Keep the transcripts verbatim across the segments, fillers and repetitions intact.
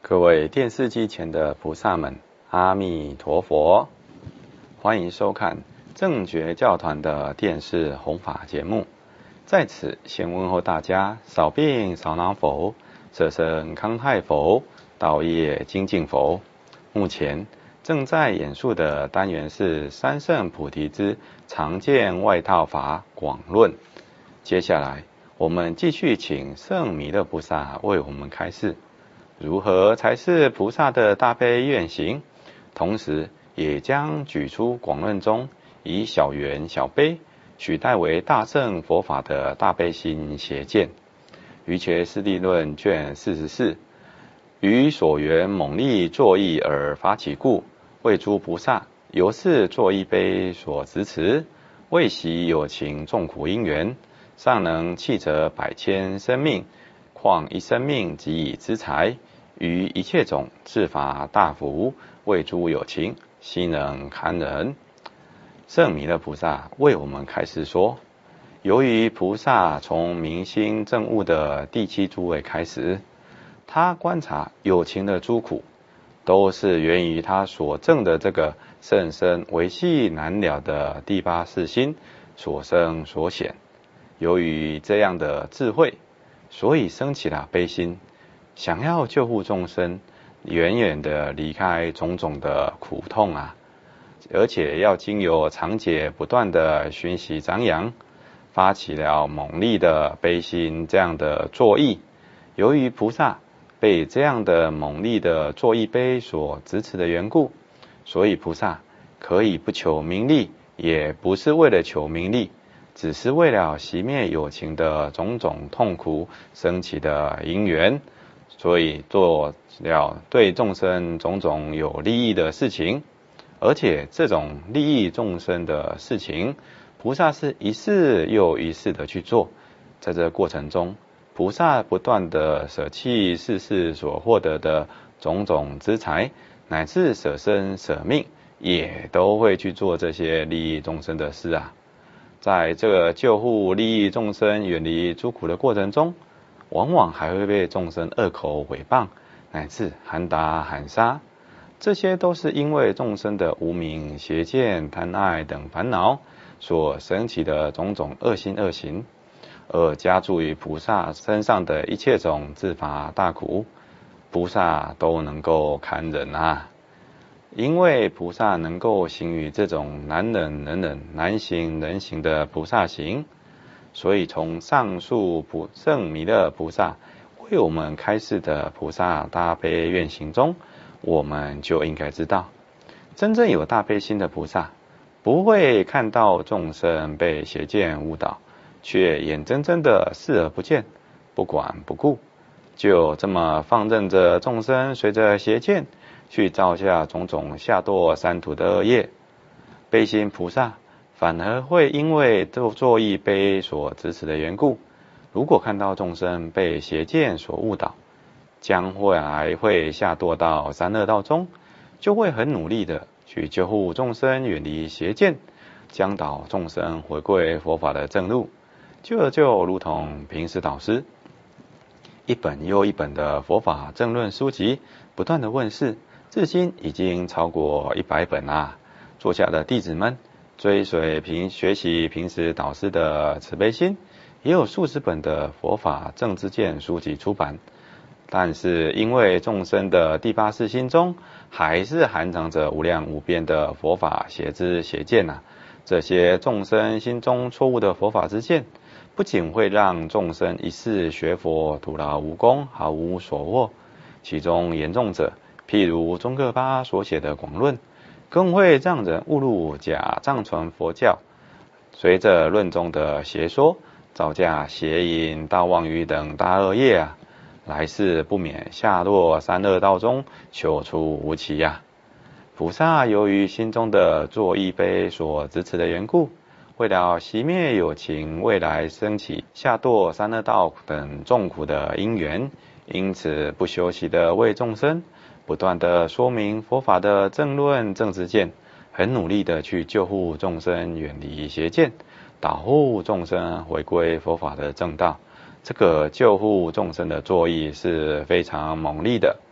各位电视机前的菩萨们，阿弥陀佛！欢迎收看正觉教团的电视弘法节目。在此先问候大家：少病少恼否？舍身康泰否？道业精进否？目前正在演述的单元是《三圣菩提之常见外道法广论》。接下来我们继续请圣弥勒菩萨为我们开示，如何才是菩萨的大悲愿行，同时也将举出广论中以小圆小悲取代为大乘佛法的大悲心邪见。瑜伽师地论卷四十四，于所缘猛力作意而发起故，为诸菩萨由是作意悲所执持，为习有情众苦因缘，尚能弃则百千生命，况一生命即以资财，于一切种自法大福，为诸有情悉能堪忍。圣弥勒菩萨为我们开示说，由于菩萨从明心证悟的第七诸位开始，他观察有情的诸苦，都是源于他所证的这个甚深维系难了的第八世心所生所显。由于这样的智慧，所以生起了悲心，想要救护众生，远远的离开种种的苦痛啊，而且要经由长劫不断的熏习张扬，发起了猛力的悲心这样的作意。由于菩萨被这样的猛力的作意悲所支持的缘故，所以菩萨可以不求名利，也不是为了求名利，只是为了熄灭有情的种种痛苦升起的因缘，所以做了对众生种种有利益的事情。而且这种利益众生的事情，菩萨是一世又一世的去做。在这过程中，菩萨不断的舍弃世世所获得的种种资财，乃至舍身舍命，也都会去做这些利益众生的事啊。在这个救护利益众生远离诸苦的过程中，往往还会被众生恶口诽谤，乃至喊打喊杀。这些都是因为众生的无明、邪见、贪爱等烦恼所升起的种种恶心恶行，而加诸于菩萨身上的一切种自法大苦，菩萨都能够堪忍啊。因为菩萨能够行于这种难忍能忍、难行能行的菩萨行，所以从上述普圣弥勒菩萨为我们开示的菩萨大悲愿行中，我们就应该知道，真正有大悲心的菩萨，不会看到众生被邪见误导，却眼睁睁的视而不见，不管不顾，就这么放任着众生随着邪见去造下种种下堕三途的恶业。悲心菩萨反而会因为作意悲所支持的缘故，如果看到众生被邪见所误导，将会还会下堕到三恶道中，就会很努力的去救护众生远离邪见，将导众生回归佛法的正路。就就如同平时导师一本又一本的佛法正论书籍不断的问世，至今已经超过一百本啦。座下的弟子们追随平学习平时导师的慈悲心，也有数十本的佛法正知见书籍出版。但是因为众生的第八世心中还是含藏着无量无边的佛法邪知邪见啊，这些众生心中错误的佛法之见，不仅会让众生一世学佛徒劳无功，毫无所获，其中严重者，譬如宗喀巴所写的广论，更会让人误入假藏传佛教，随着论中的邪说，造下邪淫、盗妄语等大恶业啊，来世不免下落三恶道中，求出无期呀、啊。菩萨由于心中的作意悲所支持的缘故，为了熄灭有情未来升起下堕三恶道等众苦的因缘，因此不休息的为众生不断的说明佛法的正论正知见，很努力的去救护众生远离邪见，导护众生回归佛法的正道。这个救护众生的作意是非常猛烈的。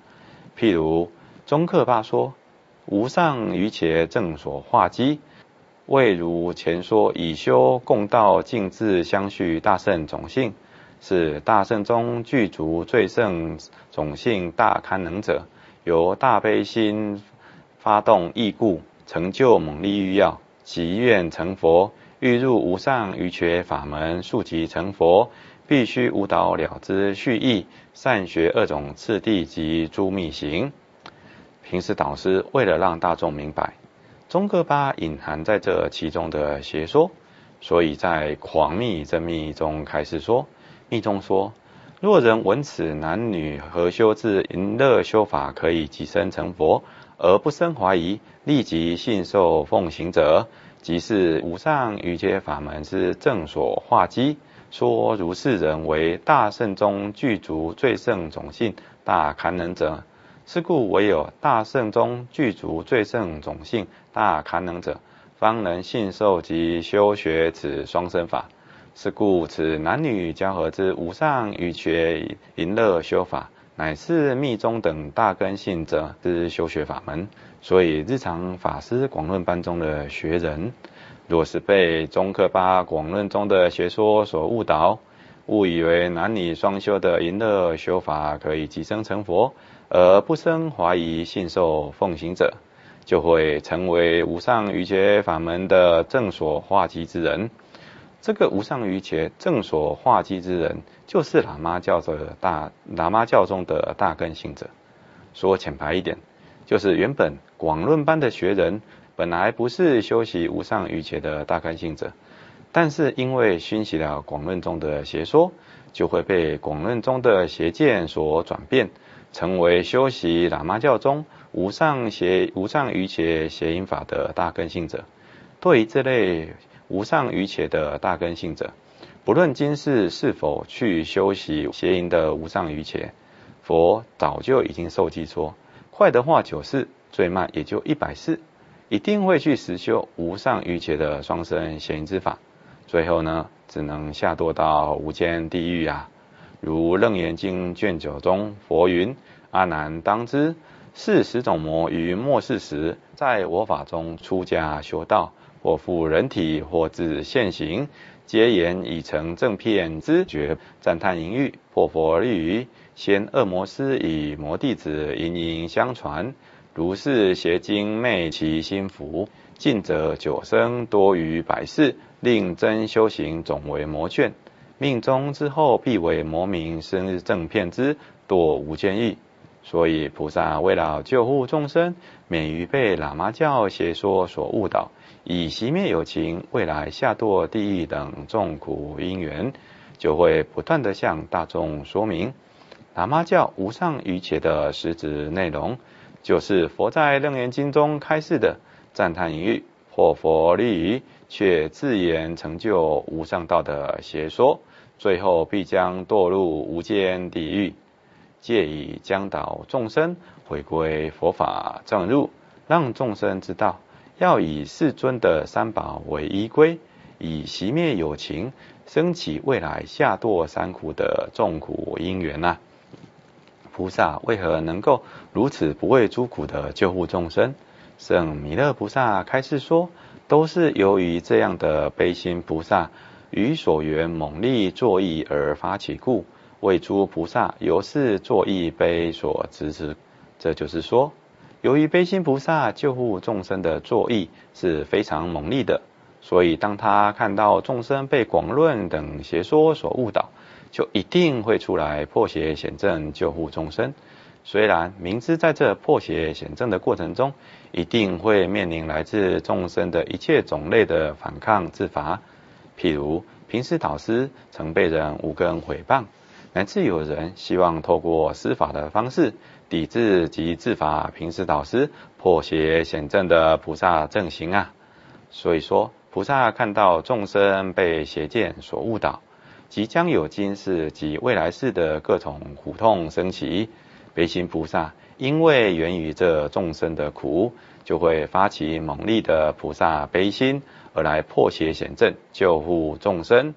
譬如宗喀巴说：无上瑜伽正所化机，谓如前说以修共道净智相续大圣种性，是大圣中具足最胜种性大堪能者，由大悲心发动意故，成就猛力欲要，即愿成佛，欲入无上瑜伽法门，速即成佛，必须无导了之续意，善学二种次第及诸密行。平时导师为了让大众明白宗喀巴隐含在这其中的邪说，所以在狂密真密中开示说，密中说：若人闻此男女合修之淫乐修法可以即生成佛，而不生怀疑，立即信受奉行者，即是无上瑜伽法门之正所化机。说如是人为大圣中具足最胜种性大堪能者，是故唯有大圣中具足最胜种性大堪能者，方能信受及修学此双生法。是故此男女交合之无上瑜伽淫乐修法，乃是密宗等大根性者之修学法门。所以日常法师广论班中的学人，若是被宗喀巴广论中的学说所误导，误以为男女双修的淫乐修法可以即生成佛，而不生怀疑，信受奉行者，就会成为无上瑜伽法门的正所化机之人。这个无上瑜伽正所化机之人，就是喇嘛教的大喇嘛教中的大根性者。说浅白一点，就是原本广论班的学人本来不是修习无上瑜伽的大根性者，但是因为熏习了广论中的邪说，就会被广论中的邪见所转变，成为修习喇嘛教中无上邪无上瑜伽邪淫法的大根性者。对于这类无上瑜伽的大根性者，不论今世是否去修习邪淫的无上瑜伽，佛早就已经受记说，快的话九世，最慢也就一百世，一定会去实修无上瑜伽的双生邪淫之法，最后呢，只能下堕到无间地狱啊。如楞严经卷九中，佛云：阿难当知，是十种魔于末世时，在我法中出家修道，或复人体，或自现行，皆言已成正片知觉，赞叹淫欲，破佛律语，先恶魔师以魔弟子隐隐相传，如是邪经昧其心服，近者久生，多于百世，令真修行总为魔眷，命终之后必为魔民，生日正片之，堕无间狱。所以菩萨为了救护众生，免于被喇嘛教邪说所误导，以熄灭有情未来下堕地狱等众苦因缘，就会不断的向大众说明喇嘛教无上瑜伽的实质内容，就是佛在楞严经中开示的赞叹淫欲、破佛律语，却自言成就无上道的邪说，最后必将堕入无间地狱。借以将导众生回归佛法正入，让众生知道要以世尊的三宝为依归，以熄灭有情，升起未来下堕三苦的众苦因缘啊。菩萨为何能够如此不畏诸苦的救护众生？圣弥勒菩萨开示说，都是由于这样的悲心菩萨于所缘猛力作意而发起故，为诸菩萨由是作意悲所执之。这就是说，由于悲心菩萨救护众生的作意是非常猛烈的，所以当他看到众生被广论等邪说所误导，就一定会出来破邪显正救护众生。虽然明知在这破邪显正的过程中，一定会面临来自众生的一切种类的反抗自罚，譬如平时导师曾被人无根诽谤，乃至有人希望透过司法的方式抵制及自罚平时导师破邪显正的菩萨正行啊。所以说，菩萨看到众生被邪见所误导，即将有今世及未来世的各种苦痛升起，悲心菩萨因为源于这众生的苦，就会发起猛烈的菩萨悲心，而来破邪显正救护众生。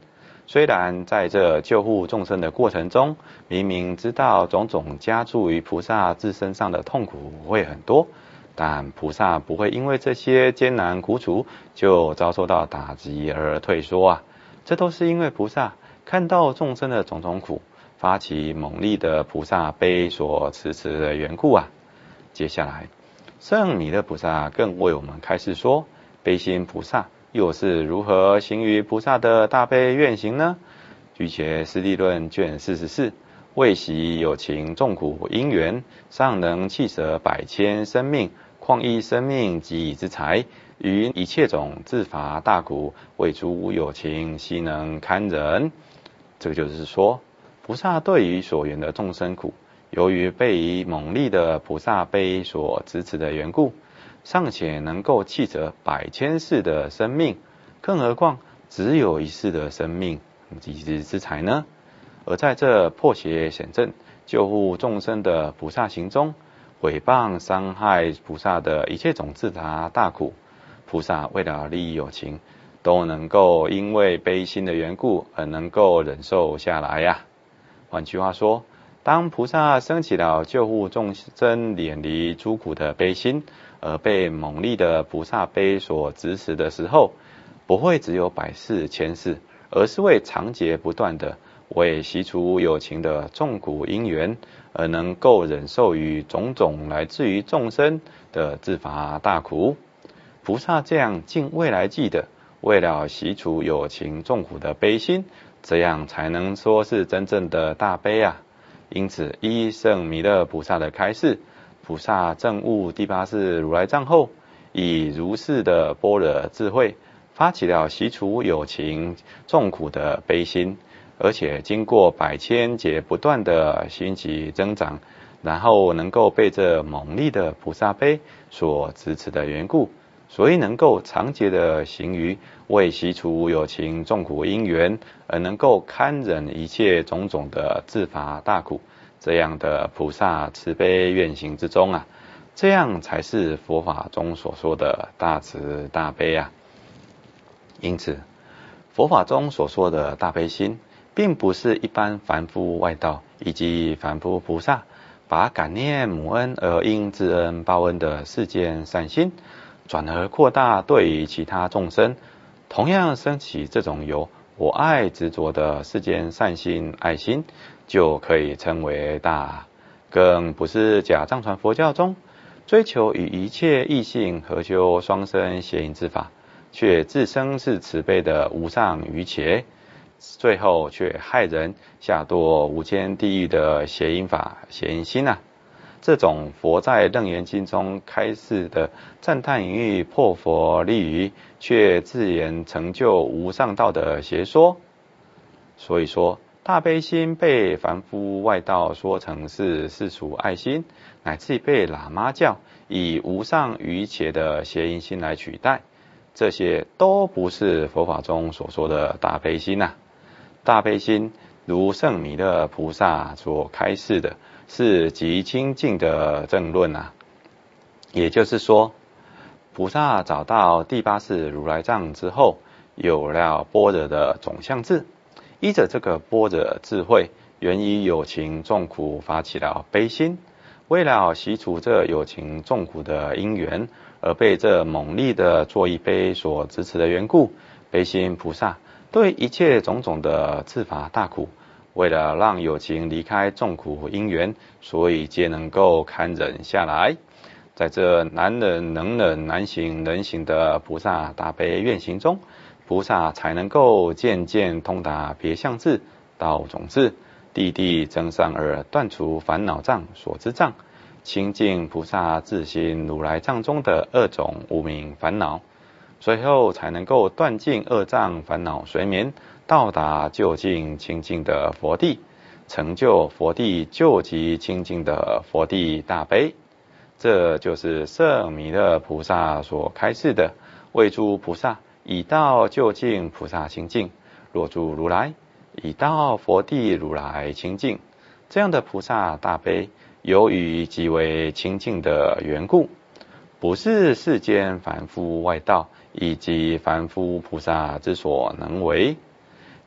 虽然在这救护众生的过程中，明明知道种种加诸于菩萨自身上的痛苦会很多，但菩萨不会因为这些艰难苦楚就遭受到打击而退缩啊！这都是因为菩萨看到众生的种种苦，发起猛力的菩萨悲所持持的缘故啊！接下来，圣弥勒菩萨更为我们开示说，悲心菩萨又是如何行于菩萨的大悲愿行呢？据解释地论卷四十四，为喜有情众苦因缘，尚能弃舍百千生命，况一生命及以之财，于一切种自伐大苦，为诸有情悉能堪忍。这个就是说，菩萨对于所缘的众生苦，由于被以猛力的菩萨悲所支持的缘故，尚且能够弃舍百千世的生命，更何况只有一世的生命及之之财呢？而在这破邪显正救护众生的菩萨行中，毁谤伤害菩萨的一切种自伐大苦，菩萨为了利益有情，都能够因为悲心的缘故而能够忍受下来呀、啊。换句话说，当菩萨升起了救护众生远离诸苦的悲心，而被猛力的菩萨悲所支持的时候，不会只有百世千世，而是会长劫不断的为习除有情的众苦因缘，而能够忍受于种种来自于众生的自伐大苦。菩萨这样尽未来际的为了习除有情众苦的悲心，这样才能说是真正的大悲啊！因此，依圣弥勒菩萨的开示，菩萨证悟第八世如来藏后，以如是的般若智慧，发起了习除有情众苦的悲心，而且经过百千劫不断的兴起增长，然后能够被这猛力的菩萨悲所支持的缘故，所以能够长劫的行于为习除有情众苦因缘，而能够堪忍一切种种的自伐大苦，这样的菩萨慈悲愿行之中啊，这样才是佛法中所说的大慈大悲啊。因此，佛法中所说的大悲心，并不是一般凡夫外道以及凡夫菩萨把感念母恩而应知恩报恩的世间善心，转而扩大对于其他众生同样升起这种由我爱执着的世间善心爱心，就可以称为大。更不是假藏传佛教中追求与一切异性合修双生谐音之法，却自称是慈悲的无上愚邪，最后却害人下堕无间地狱的谐音法谐音心啊！这种佛在楞严经中开示的赞叹于破佛立于，却自言成就无上道的邪说。所以说，大悲心被凡夫外道说成是世俗爱心，乃至被喇嘛教以无上愚邪的谐音心来取代，这些都不是佛法中所说的大悲心啊！大悲心如圣弥勒菩萨所开示的，是极清净的正论啊。也就是说，菩萨找到第八世如来藏之后，有了般若的总相智，依着这个般若智慧，源于有情众苦发起了悲心，为了习除这有情众苦的因缘，而被这猛力的作意悲所支持的缘故，悲心菩萨对一切种种的自伐大苦，为了让有情离开众苦因缘，所以皆能够堪忍下来。在这难忍能忍难行能行的菩萨大悲愿行中，菩萨才能够渐渐通达别相智、道种智，地地增上而断除烦恼障所知障，清净菩萨自心如来藏中的二种无明烦恼，随后才能够断尽二障烦恼随眠，到达究竟清净的佛地，成就佛地究极清净的佛地大悲。这就是圣弥勒菩萨所开示的，为诸菩萨以道究竟菩萨清净，若诸如来以道佛地如来清净，这样的菩萨大悲，由于极为清净的缘故，不是世间凡夫外道以及凡夫菩萨之所能为。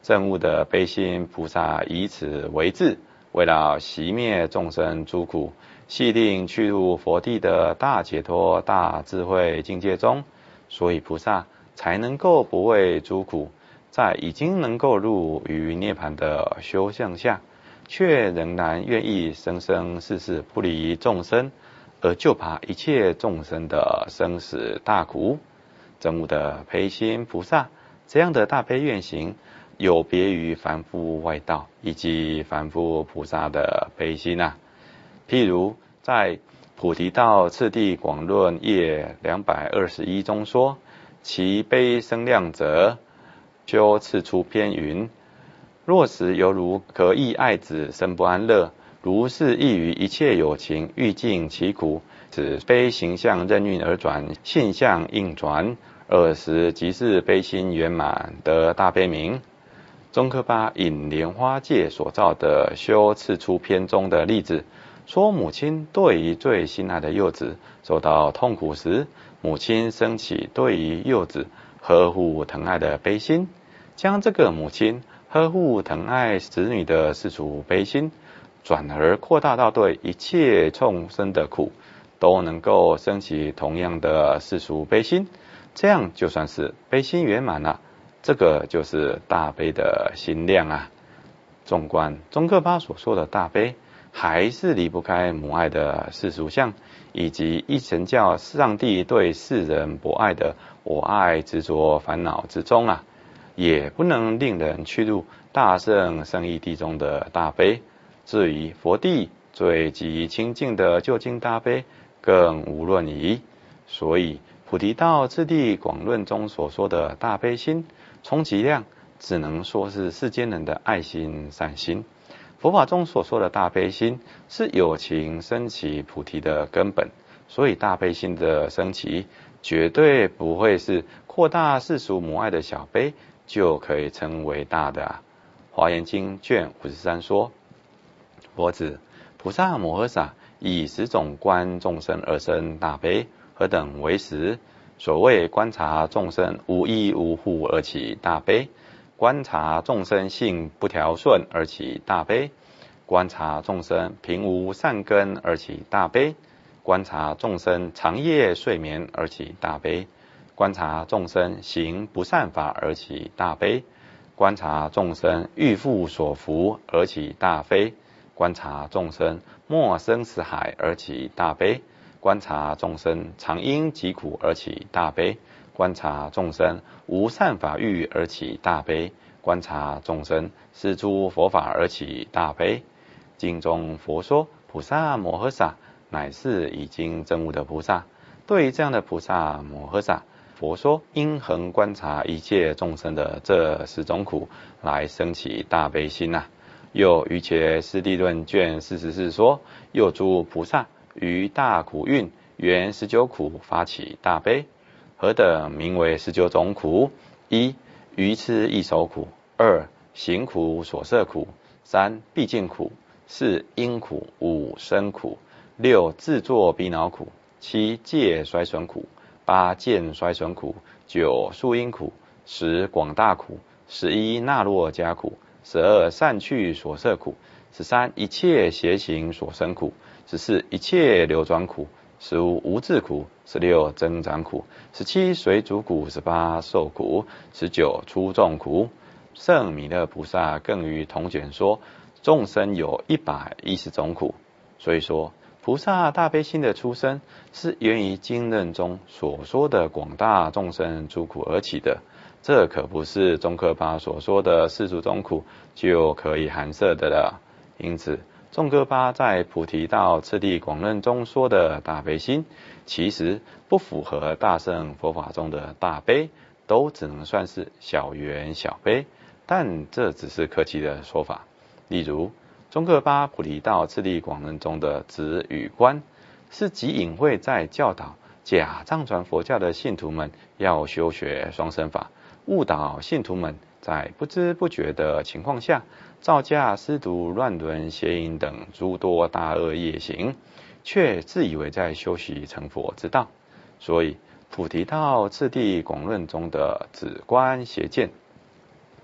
证悟的悲心菩萨以此为志，为了熄灭众生诸苦，系令去入佛地的大解脱大智慧境界中，所以菩萨才能够不畏诸苦，在已经能够入于涅槃的修相下，却仍然愿意生生世世不离众生，而就怕一切众生的生死大苦。证悟的悲心菩萨这样的大悲愿行，有别于凡夫外道以及凡夫菩萨的悲心啊。譬如在菩提道次第广论页两百二十一中说，其悲生量者，修次出篇云：若时犹如可忆爱子生不安乐，如是亦于一切有情欲尽其苦，此悲形象任运而转，性相应转，尔时即是悲心圆满得大悲名。宗喀巴引莲花戒所造的修次出篇中的例子，说母亲对于最心爱的幼子受到痛苦时，母亲升起对于幼子呵护疼爱的悲心，将这个母亲呵护疼爱子女的世俗悲心，转而扩大到对一切众生的苦都能够升起同样的世俗悲心，这样就算是悲心圆满了。这个就是大悲的心量啊。纵观宗喀巴所说的大悲，还是离不开母爱的世俗相，以及一神教上帝对世人博爱的我爱执着烦恼之中啊，也不能令人去入大圣圣义地中的大悲。至于佛地最极清净的究竟大悲，更无论矣。所以菩提道次第广论中所说的大悲心，充其量只能说是世间人的爱心善心。佛法中所说的大悲心，是有情升起菩提的根本，所以大悲心的升起，绝对不会是扩大世俗母爱的小悲就可以称为大的啊。华严经卷五十三说：佛子，菩萨摩诃萨以十种观众生而生大悲，何等为十？所谓观察众生无依无护而起大悲，观察众生性不调顺而起大悲，观察众生贫无善根而起大悲，观察众生长夜睡眠而起大悲，观察众生行不善法而起大悲，观察众生欲复所伏而起大悲，观察众生没生死海而起大悲，观察众生常因疾苦而起大悲，观察众生无善法欲而起大悲，观察众生施诸佛法而起大悲。经中佛说，菩萨摩诃萨乃是已经证悟的菩萨。对于这样的菩萨摩诃萨，佛说应恒观察一切众生的这十种苦，来生起大悲心啊。又瑜伽师地论卷四十四说，又诸菩萨于大苦运缘十九苦发起大悲。何等名为十九种苦？一、愚痴易受苦；二、行苦所摄苦；三、毕竟苦；四、因苦；五、生苦；六、自作逼恼苦；七、戒衰损苦；八、见衰损苦；九、树因苦；十、广大苦；十一、那洛迦苦；十二、善趣所摄苦；十三、一切邪行所生苦；十四、一切流转苦；十五、无智苦；十六、增长苦；十七、水煮苦；十八、受苦；十九、出众苦。圣弥勒菩萨更于同卷说，众生有一百一十种苦。所以说，菩萨大悲心的出生，是源于经论中所说的广大众生诸苦而起的。这可不是宗喀巴所说的世俗中苦就可以含摄的了。因此，宗喀巴在菩提道次第广论中说的大悲心，其实不符合大乘佛法中的大悲，都只能算是小缘小悲，但这只是客气的说法。例如，宗喀巴菩提道次第广论中的止与观，是极隐晦在教导假藏传佛教的信徒们要修学双生法，误导信徒们在不知不觉的情况下，造假施毒乱伦邪淫等诸多大恶业行，却自以为在修习成佛之道。所以菩提道次第广论中的止观邪见，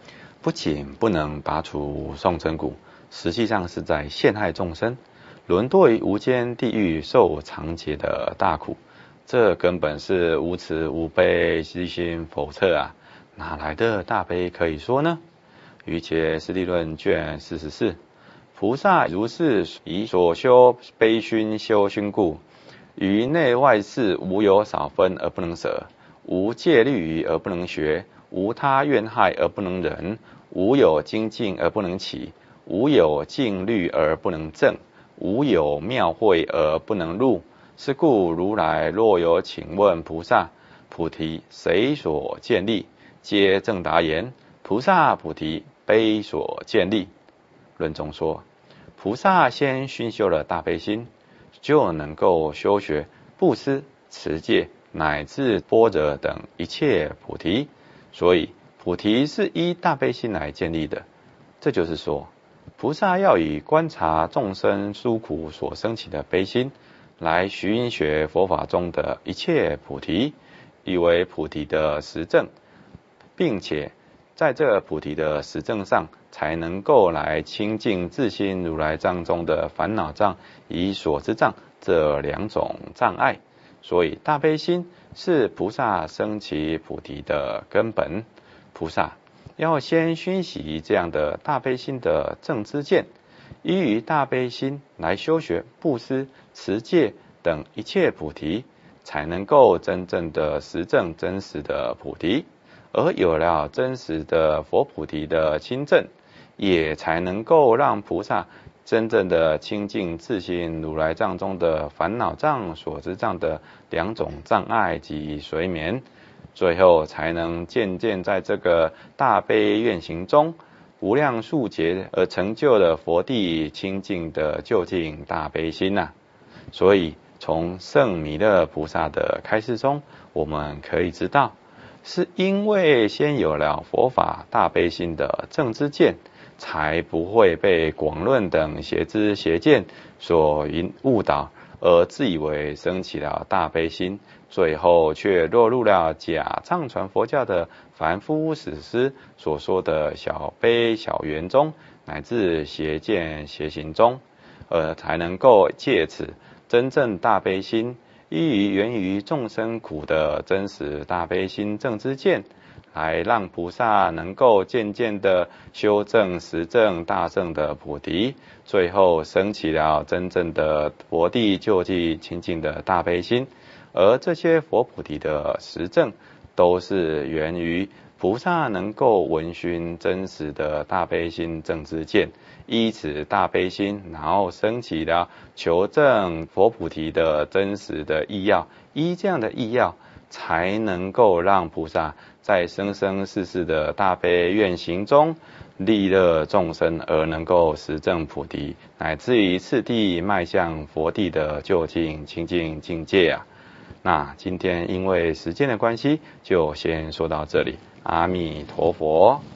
不仅不能拔除送真骨，实际上是在陷害众生，沦堕于无间地狱受长劫的大苦。这根本是无慈无悲，虚心叵测啊！哪来的大悲可以说呢？瑜伽师地论卷四十四，菩萨如是以所修悲心修心故，于内外事无有少分而不能舍，无戒律而不能学，无他怨害而不能忍，无有精进而不能起，无有静虑而不能正，无有妙慧而不能入。是故如来若有请问菩萨，菩提谁所建立？皆正答言：菩萨菩提悲所建立。论中说，菩萨先熏修了大悲心，就能够修学布施、持戒乃至般若等一切菩提。所以菩提是依大悲心来建立的。这就是说，菩萨要以观察众生诸苦所生起的悲心，来寻学佛法中的一切菩提，以为菩提的实证，并且在这菩提的实证上，才能够来清净自心如来藏中的烦恼障以所知障这两种障碍。所以大悲心是菩萨生起菩提的根本。菩萨要先熏习这样的大悲心的正知见，依于大悲心来修学布施、持戒等一切菩提，才能够真正的实证真实的菩提。而有了真实的佛菩提的亲证，也才能够让菩萨真正的清净自心如来藏中的烦恼障、所知障的两种障碍及随眠，最后才能渐渐在这个大悲愿行中无量数劫而成就了佛地清净的究竟大悲心啊。所以从圣弥勒菩萨的开示中，我们可以知道，是因为先有了佛法大悲心的正知见，才不会被广论等邪知邪见所误导，而自以为升起了大悲心，最后却落入了假藏传佛教的凡夫史诗所说的小悲小缘中，乃至邪见邪行中，而才能够借此真正大悲心，依于源于众生苦的真实大悲心正知见，来让菩萨能够渐渐的修正实证大圣的菩提，最后升起了真正的佛地究竟清净的大悲心。而这些佛菩提的实证，都是源于菩萨能够闻熏真实的大悲心正知见，依此大悲心，然后升起了求证佛菩提的真实的意要，依这样的意要，才能够让菩萨在生生世世的大悲愿行中利乐众生，而能够实证菩提，乃至于次第迈向佛地的究竟清净境界啊。那今天因为时间的关系，就先说到这里。阿弥陀佛。